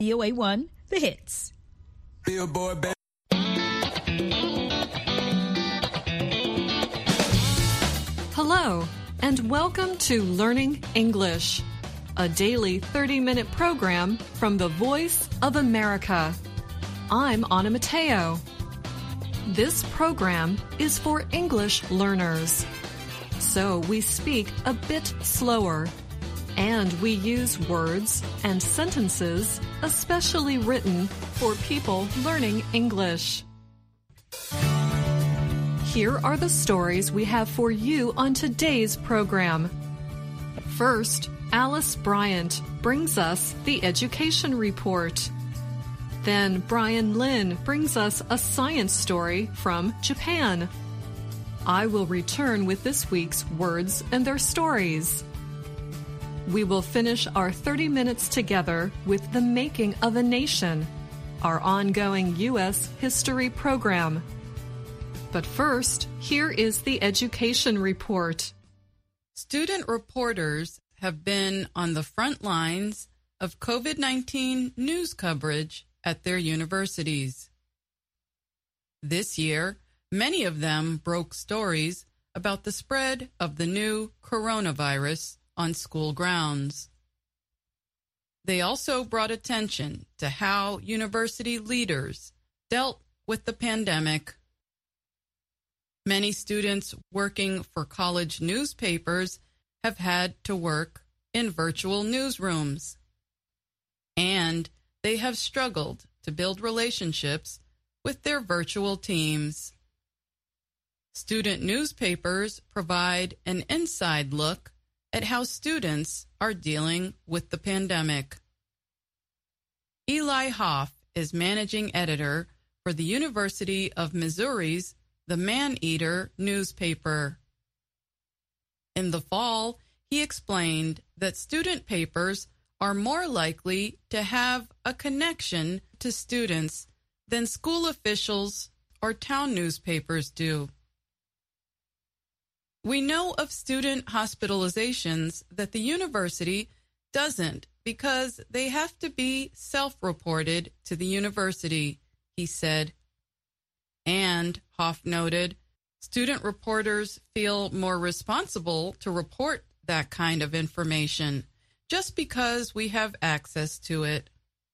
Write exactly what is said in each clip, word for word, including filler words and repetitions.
V O A one, The Hits. Billboard, baby. Hello, and welcome to Learning English, a daily thirty-minute program from the Voice of America. I'm Anna Mateo. This program is for English learners, so we speak a bit slower, and we use words and sentences especially written for people learning English. Here are the stories we have for you on today's program. First, Alice Bryant brings us the Education Report. Then Brian Lynn brings us a science story from Japan. I will return with this week's words and their stories. We will finish our thirty minutes together with The Making of a Nation, our ongoing U S history program. But first, here is the Education Report. Student reporters have been on the front lines of COVID nineteen news coverage at their universities. This year, many of them broke stories about the spread of the new coronavirus on school grounds. They also brought attention to how university leaders dealt with the pandemic. Many students working for college newspapers have had to work in virtual newsrooms, and they have struggled to build relationships with their virtual teams. Student newspapers provide an inside look at how students are dealing with the pandemic. Eli Hoff is managing editor for the University of Missouri's The Man-Eater newspaper. In the fall, he explained that student papers are more likely to have a connection to students than school officials or town newspapers do. We know of student hospitalizations that the university doesn't because they have to be self-reported to the university, he said. And, Hoff noted, student reporters feel more responsible to report that kind of information just because we have access to it.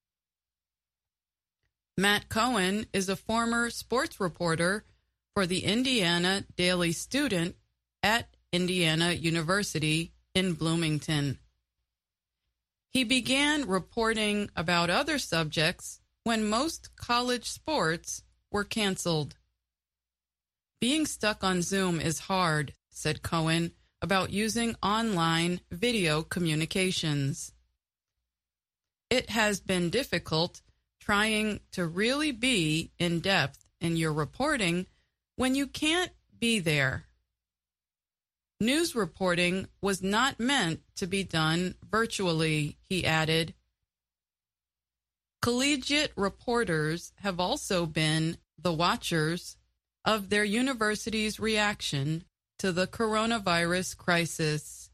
Matt Cohen is a former sports reporter for the Indiana Daily Student at Indiana University in Bloomington. He began reporting about other subjects when most college sports were canceled. Being stuck on Zoom is hard, said Cohen about using online video communications. It has been difficult trying to really be in depth in your reporting when you can't be there. News reporting was not meant to be done virtually, he added. Collegiate reporters have also been the watchers of their university's reaction to the coronavirus crisis.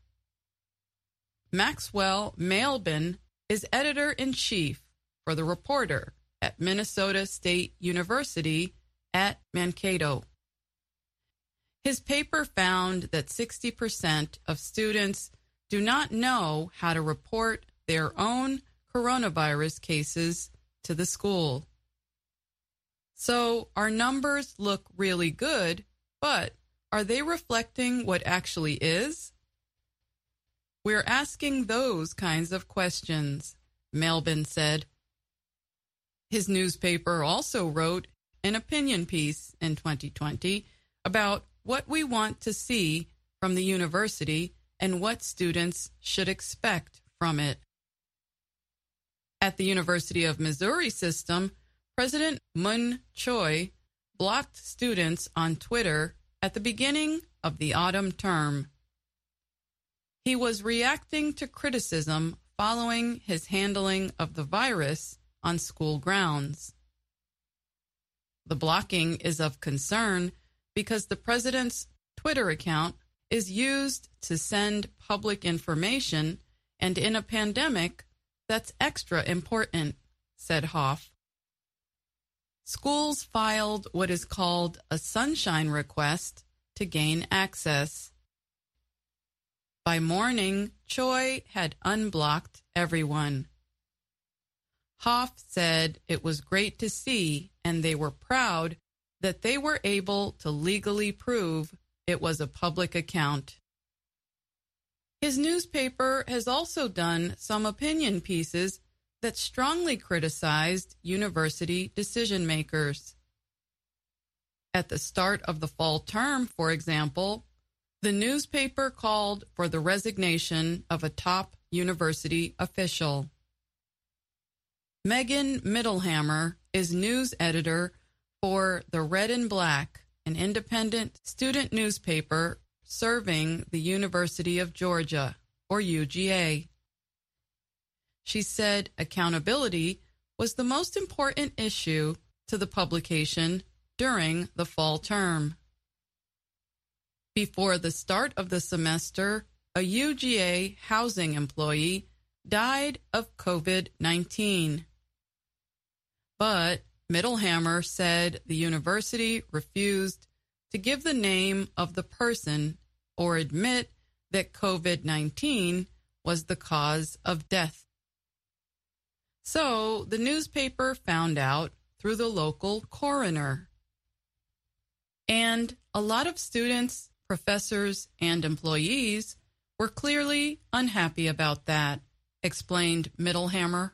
Maxwell Malebin is editor-in-chief for The Reporter at Minnesota State University at Mankato. His paper found that sixty percent of students do not know how to report their own coronavirus cases to the school. So our numbers look really good, but are they reflecting what actually is? We're asking those kinds of questions, Malebin said. His newspaper also wrote an opinion piece in twenty twenty about what we want to see from the university and what students should expect from it. At the University of Missouri system, President Mun Choi blocked students on Twitter at the beginning of the autumn term. He was reacting to criticism following his handling of the virus on school grounds. The blocking is of concern because the president's Twitter account is used to send public information, and in a pandemic, that's extra important, said Hoff. Schools filed what is called a sunshine request to gain access. By morning, Choi had unblocked everyone. Hoff said it was great to see, and they were proud that they were able to legally prove it was a public account. His newspaper has also done some opinion pieces that strongly criticized university decision-makers. At the start of the fall term, for example, the newspaper called for the resignation of a top university official. Megan Middlehammer is news editor for The Red and Black, an independent student newspaper serving the University of Georgia, or U G A. She said accountability was the most important issue to the publication during the fall term. Before the start of the semester, a U G A housing employee died of COVID nineteen. But Middlehammer said the university refused to give the name of the person or admit that COVID nineteen was the cause of death. So the newspaper found out through the local coroner. And a lot of students, professors, and employees were clearly unhappy about that, explained Middlehammer.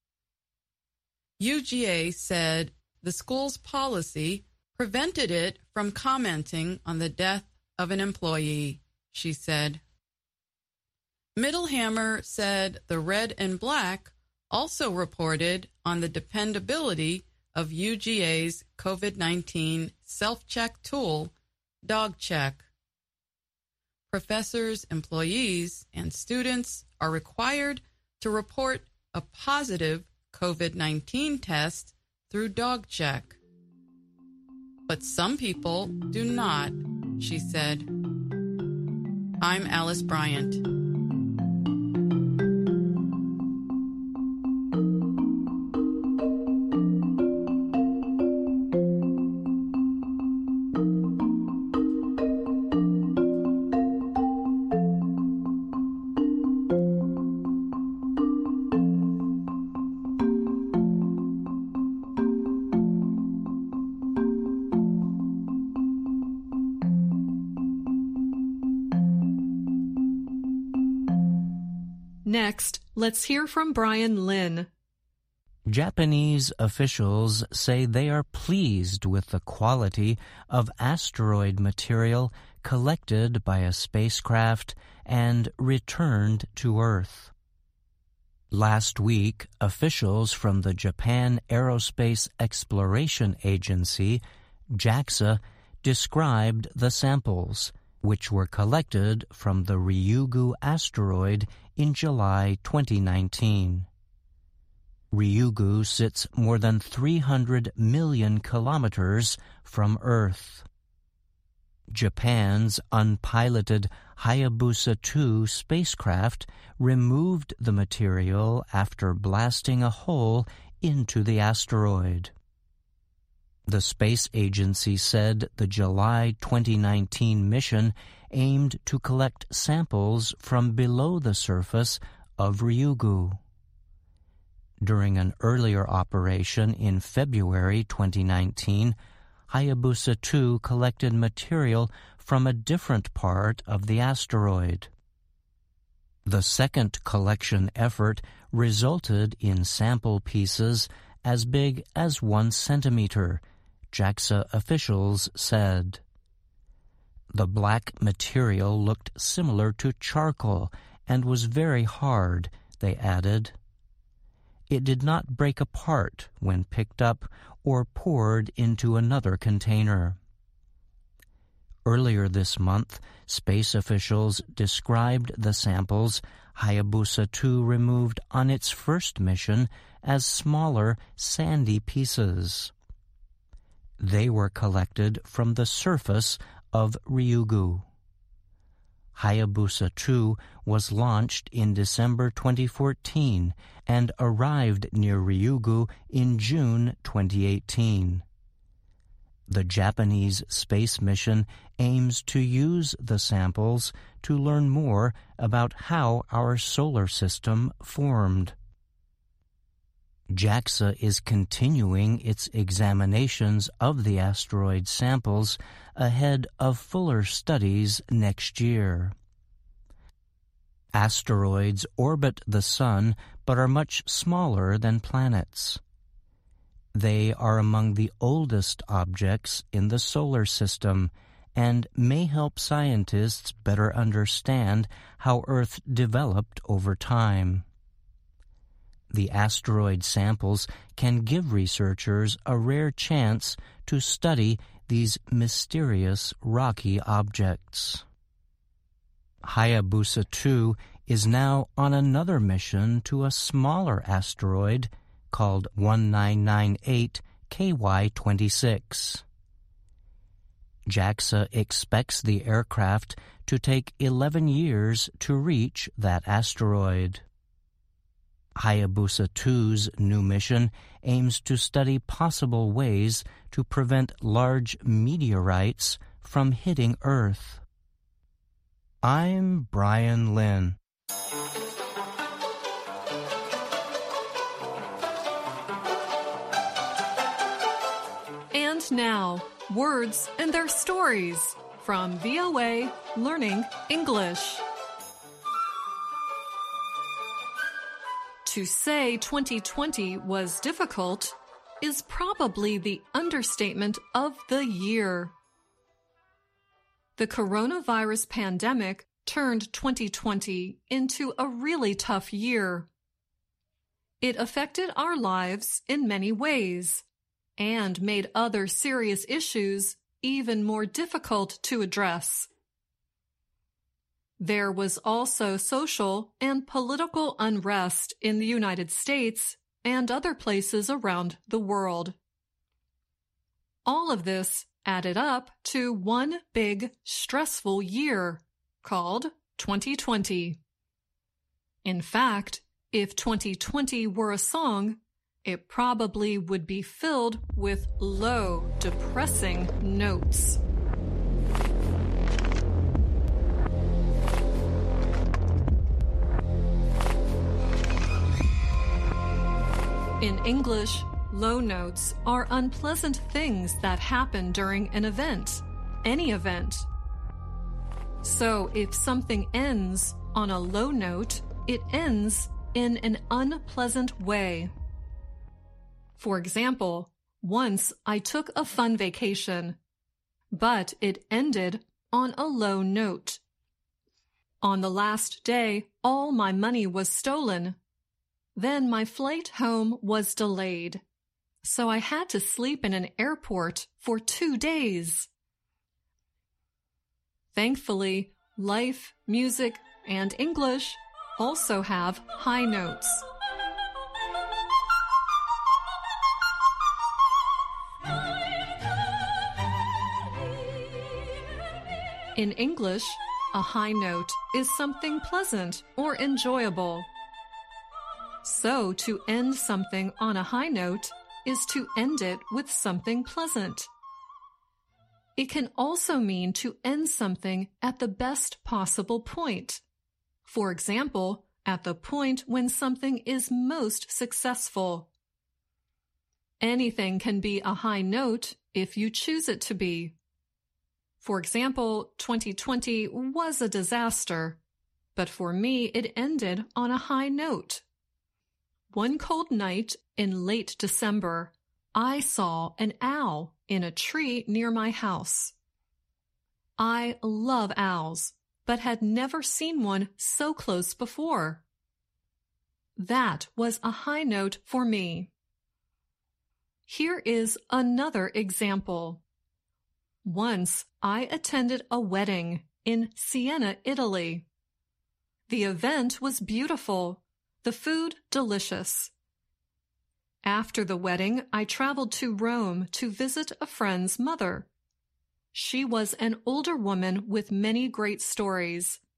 U G A said the school's policy prevented it from commenting on the death of an employee, she said. Middlehammer said the Red and Black also reported on the dependability of U G A's COVID nineteen self-check tool, DogCheck. Professors, employees, and students are required to report a positive COVID nineteen test through DogCheck. But some people do not, she said. I'm Alice Bryant. Next, let's hear from Brian Lynn. Japanese officials say they are pleased with the quality of asteroid material collected by a spacecraft and returned to Earth. Last week, officials from the Japan Aerospace Exploration Agency, JAXA, described the samples, which were collected from the Ryugu asteroid in July twenty nineteen. Ryugu sits more than three hundred million kilometers from Earth. Japan's unpiloted Hayabusa two spacecraft removed the material after blasting a hole into the asteroid. The space agency said the July twenty nineteen mission aimed to collect samples from below the surface of Ryugu. During an earlier operation in February twenty nineteen, Hayabusa two collected material from a different part of the asteroid. The second collection effort resulted in sample pieces as big as one centimeter, JAXA officials said. The black material looked similar to charcoal and was very hard, they added. It did not break apart when picked up or poured into another container. Earlier this month, space officials described the samples Hayabusa two removed on its first mission as smaller, sandy pieces. They were collected from the surface of Ryugu. Hayabusa two was launched in December twenty fourteen and arrived near Ryugu in June twenty eighteen. The Japanese space mission aims to use the samples to learn more about how our solar system formed. JAXA is continuing its examinations of the asteroid samples ahead of fuller studies next year. Asteroids orbit the Sun but are much smaller than planets. They are among the oldest objects in the solar system and may help scientists better understand how Earth developed over time. The asteroid samples can give researchers a rare chance to study these mysterious rocky objects. Hayabusa two is now on another mission to a smaller asteroid called one nine nine eight K Y twenty-six. JAXA expects the aircraft to take eleven years to reach that asteroid. Hayabusa two's new mission aims to study possible ways to prevent large meteorites from hitting Earth. I'm Brian Lynn. And now, words and their stories from V O A Learning English. To say twenty twenty was difficult is probably the understatement of the year. The coronavirus pandemic turned twenty twenty into a really tough year. It affected our lives in many ways and made other serious issues even more difficult to address. There was also social and political unrest in the United States and other places around the world. All of this added up to one big, stressful year called twenty twenty. In fact, if twenty twenty were a song, it probably would be filled with low, depressing notes. In English, low notes are unpleasant things that happen during an event, any event. So if something ends on a low note, it ends in an unpleasant way. For example, once I took a fun vacation, but it ended on a low note. On the last day, all my money was stolen. Then my flight home was delayed, so I had to sleep in an airport for two days. Thankfully, life, music, and English also have high notes. In English, a high note is something pleasant or enjoyable. So, to end something on a high note is to end it with something pleasant. It can also mean to end something at the best possible point. For example, at the point when something is most successful. Anything can be a high note if you choose it to be. For example, twenty twenty was a disaster, but for me it ended on a high note. One cold night in late December, I saw an owl in a tree near my house. I love owls, but had never seen one so close before. That was a high note for me. Here is another example. Once I attended a wedding in Siena, Italy. The event was beautiful, the food delicious. After the wedding, I traveled to Rome to visit a friend's mother. She was an older woman with many great stories,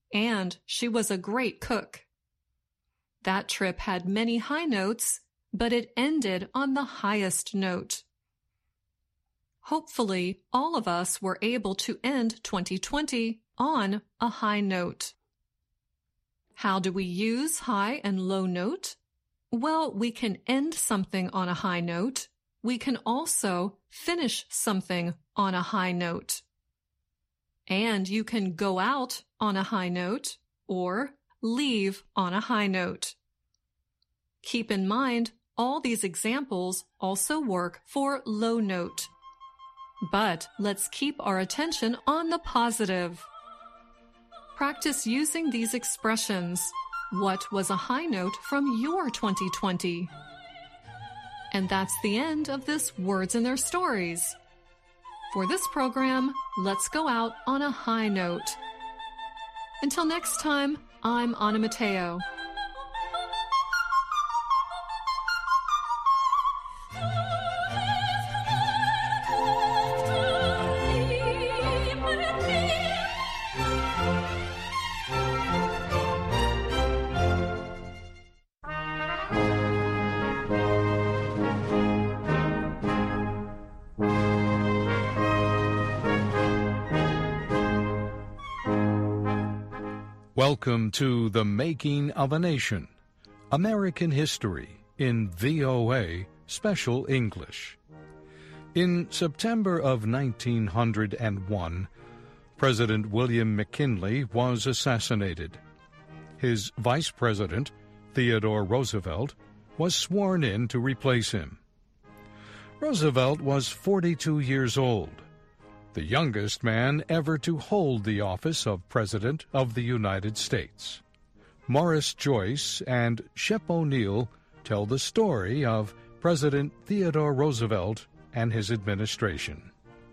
and she was a great cook. That trip had many high notes, but it ended on the highest note. Hopefully, all of us were able to end twenty twenty on a high note. How do we use high and low note? Well, we can end something on a high note. We can also finish something on a high note. And you can go out on a high note or leave on a high note. Keep in mind, all these examples also work for low note. But let's keep our attention on the positive. Practice using these expressions. What was a high note from your twenty twenty? And that's the end of this Words and Their Stories. For this program, let's go out on a high note. Until next time, I'm Anna Mateo. Welcome to The Making of a Nation, American History in V O A Special English. In September of nineteen oh one, President William McKinley was assassinated. His vice president, Theodore Roosevelt, was sworn in to replace him. Roosevelt was forty-two years old, the youngest man ever to hold the office of President of the United States. Morris Joyce and Shep O'Neill tell the story of President Theodore Roosevelt and his administration.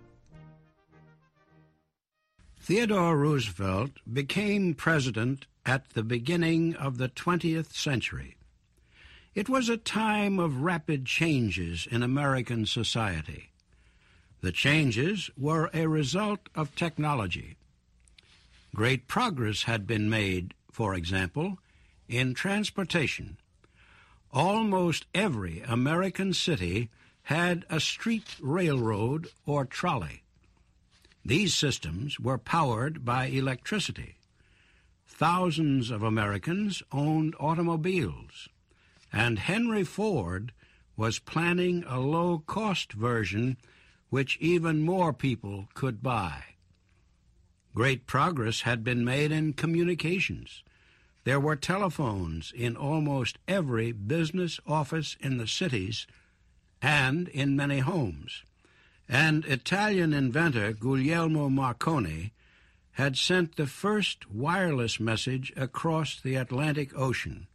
Theodore Roosevelt became president at the beginning of the twentieth century. It was a time of rapid changes in American society. The changes were a result of technology. Great progress had been made, for example, in transportation. Almost every American city had a street railroad or trolley. These systems were powered by electricity. Thousands of Americans owned automobiles, and Henry Ford was planning a low-cost version which even more people could buy. Great progress had been made in communications. There were telephones in almost every business office in the cities and in many homes. And Italian inventor Guglielmo Marconi had sent the first wireless message across the Atlantic Ocean.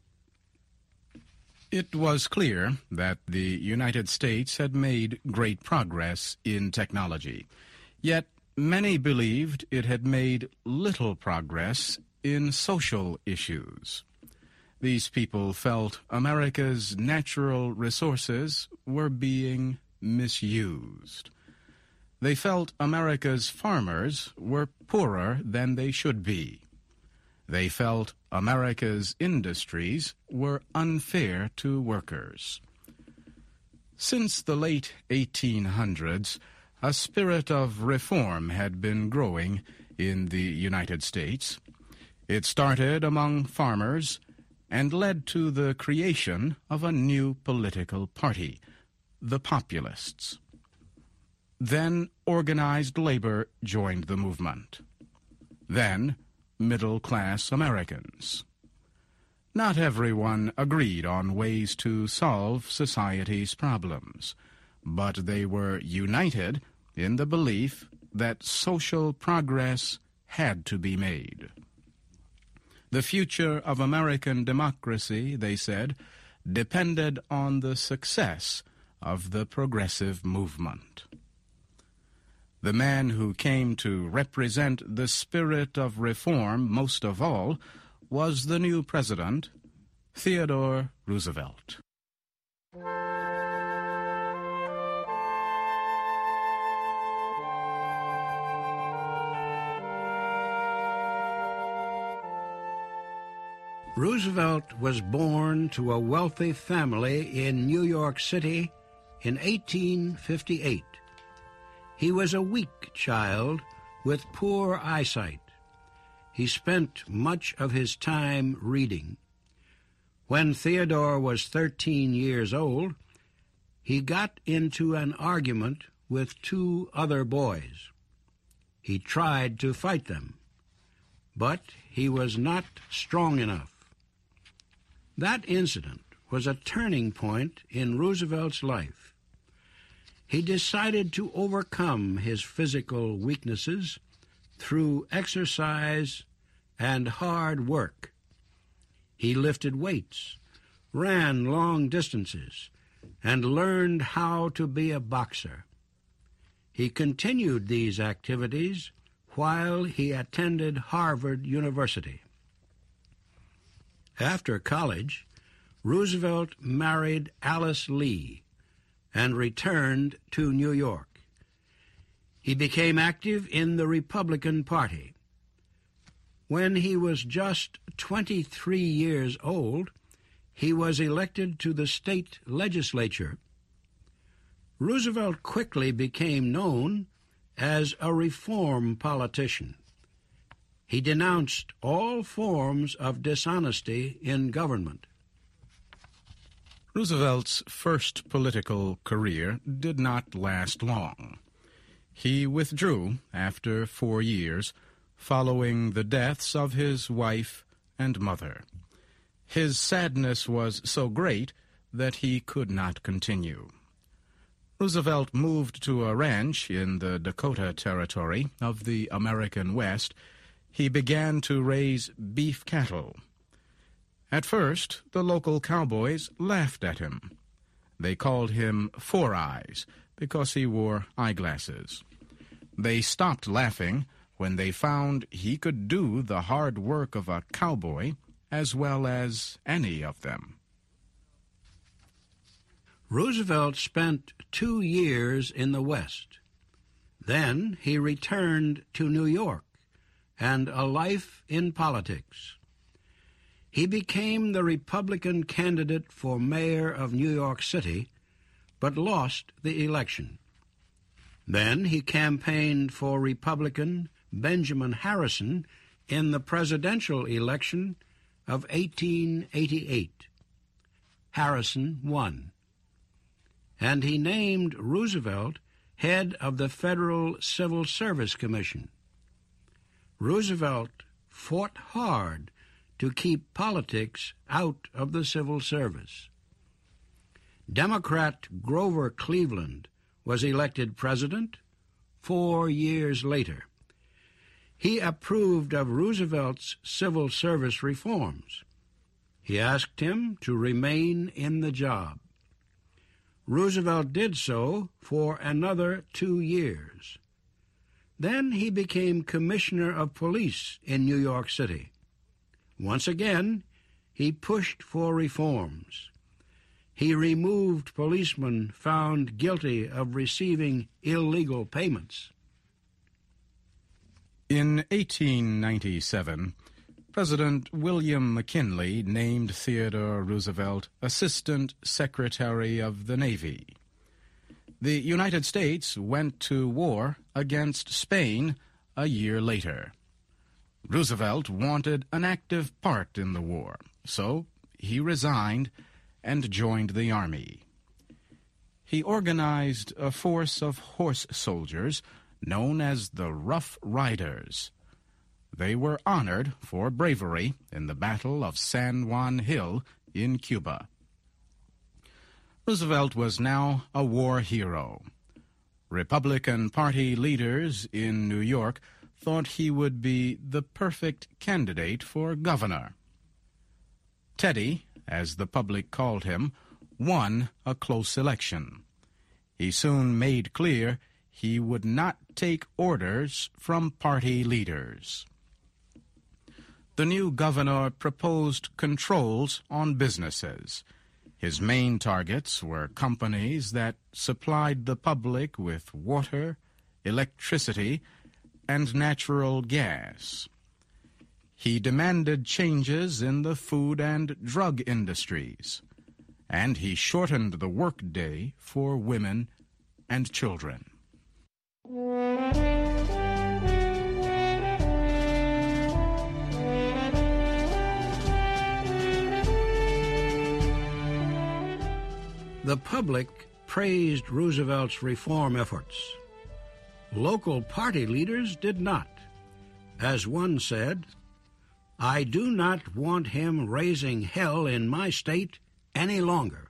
It was clear that the United States had made great progress in technology, yet many believed it had made little progress in social issues. These people felt America's natural resources were being misused. They felt America's farmers were poorer than they should be. They felt America's industries were unfair to workers. Since the late eighteen hundreds, a spirit of reform had been growing in the United States. It started among farmers and led to the creation of a new political party, the Populists. Then organized labor joined the movement. Then middle-class Americans. Not everyone agreed on ways to solve society's problems, but they were united in the belief that social progress had to be made. The future of American democracy, they said, depended on the success of the progressive movement. The man who came to represent the spirit of reform most of all was the new president, Theodore Roosevelt. Roosevelt was born to a wealthy family in New York City in eighteen fifty-eight. He was a weak child with poor eyesight. He spent much of his time reading. When Theodore was thirteen years old, he got into an argument with two other boys. He tried to fight them, but he was not strong enough. That incident was a turning point in Roosevelt's life. He decided to overcome his physical weaknesses through exercise and hard work. He lifted weights, ran long distances, and learned how to be a boxer. He continued these activities while he attended Harvard University. After college, Roosevelt married Alice Lee and returned to New York. He became active in the Republican Party. When he was just twenty-three years old, he was elected to the state legislature. Roosevelt quickly became known as a reform politician. He denounced all forms of dishonesty in government. Roosevelt's first political career did not last long. He withdrew after four years, following the deaths of his wife and mother. His sadness was so great that he could not continue. Roosevelt moved to a ranch in the Dakota Territory of the American West. He began to raise beef cattle. At first, the local cowboys laughed at him. They called him Four Eyes because he wore eyeglasses. They stopped laughing when they found he could do the hard work of a cowboy as well as any of them. Roosevelt spent two years in the West. Then he returned to New York and a life in politics. He became the Republican candidate for mayor of New York City, but lost the election. Then he campaigned for Republican Benjamin Harrison in the presidential election of eighteen eighty-eight. Harrison won, and he named Roosevelt head of the Federal Civil Service Commission. Roosevelt fought hard to keep politics out of the civil service. Democrat Grover Cleveland was elected president four years later. He approved of Roosevelt's civil service reforms. He asked him to remain in the job. Roosevelt did so for another two years. Then he became Commissioner of Police in New York City. Once again, he pushed for reforms. He removed policemen found guilty of receiving illegal payments. In eighteen ninety-seven, President William McKinley named Theodore Roosevelt Assistant Secretary of the Navy. The United States went to war against Spain a year later. Roosevelt wanted an active part in the war, so he resigned and joined the Army. He organized a force of horse soldiers known as the Rough Riders. They were honored for bravery in the Battle of San Juan Hill in Cuba. Roosevelt was now a war hero. Republican Party leaders in New York thought he would be the perfect candidate for governor. Teddy, as the public called him, won a close election. He soon made clear he would not take orders from party leaders. The new governor proposed controls on businesses. His main targets were companies that supplied the public with water, electricity, and natural gas. He demanded changes in the food and drug industries, and he shortened the workday for women and children. The public praised Roosevelt's reform efforts. Local party leaders did not. As one said, "I do not want him raising hell in my state any longer."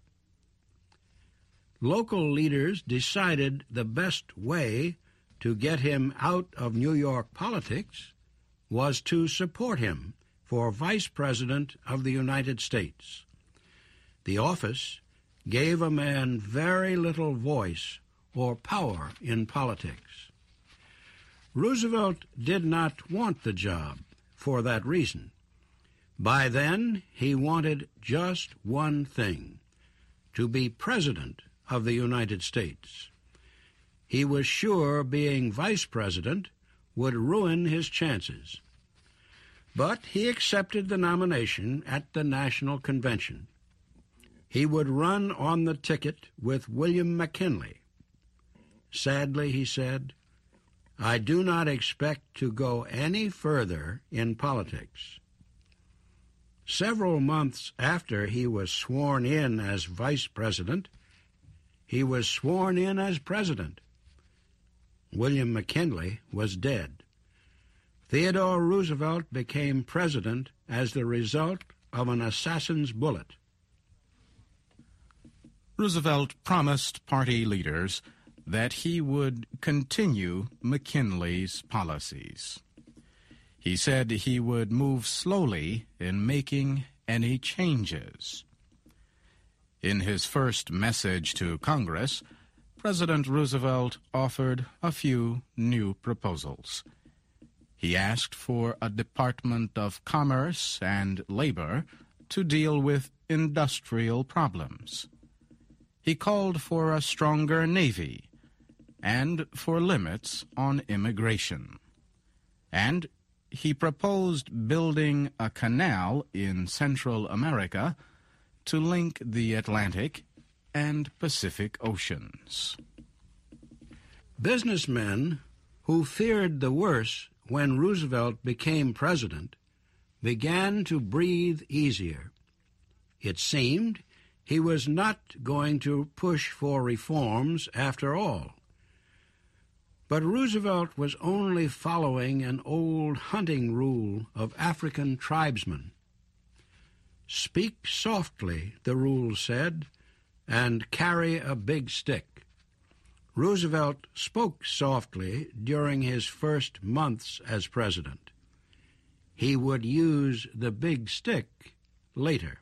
Local leaders decided the best way to get him out of New York politics was to support him for Vice President of the United States. The office gave a man very little voice or power in politics. Roosevelt did not want the job for that reason. By then, he wanted just one thing: to be President of the United States. He was sure being Vice President would ruin his chances. But he accepted the nomination at the National Convention. He would run on the ticket with William McKinley. Sadly, he said, "I do not expect to go any further in politics." Several months after he was sworn in as Vice President, he was sworn in as President. William McKinley was dead. Theodore Roosevelt became President as the result of an assassin's bullet. Roosevelt promised party leaders that he would continue McKinley's policies. He said he would move slowly in making any changes. In his first message to Congress, President Roosevelt offered a few new proposals. He asked for a Department of Commerce and Labor to deal with industrial problems. He called for a stronger Navy and for limits on immigration. And he proposed building a canal in Central America to link the Atlantic and Pacific Oceans. Businessmen who feared the worst when Roosevelt became president began to breathe easier. It seemed he was not going to push for reforms after all. But Roosevelt was only following an old hunting rule of African tribesmen. "Speak softly," the rule said, "and carry a big stick." Roosevelt spoke softly during his first months as president. He would use the big stick later.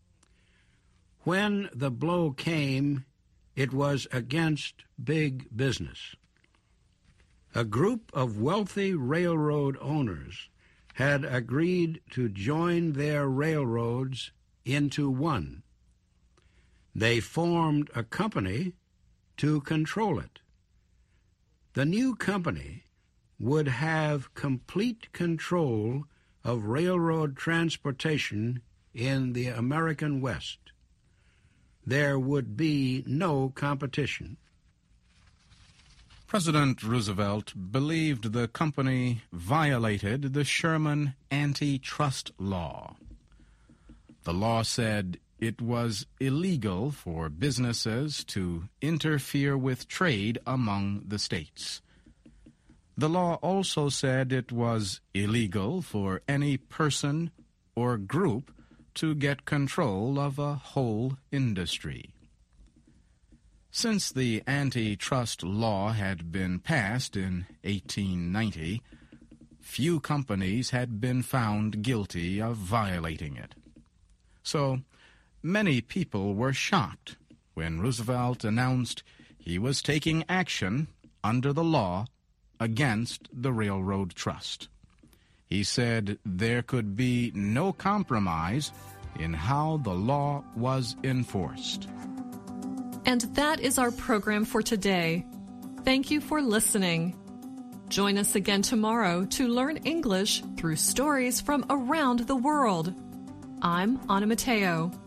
When the blow came, it was against big business. A group of wealthy railroad owners had agreed to join their railroads into one. They formed a company to control it. The new company would have complete control of railroad transportation in the American West. There would be no competition. President Roosevelt believed the company violated the Sherman Antitrust Law. The law said it was illegal for businesses to interfere with trade among the states. The law also said it was illegal for any person or group to get control of a whole industry. Since the antitrust law had been passed in eighteen ninety, few companies had been found guilty of violating it. So many people were shocked when Roosevelt announced he was taking action under the law against the Railroad Trust. He said there could be no compromise in how the law was enforced. And that is our program for today. Thank you for listening. Join us again tomorrow to learn English through stories from around the world. I'm Anna Mateo.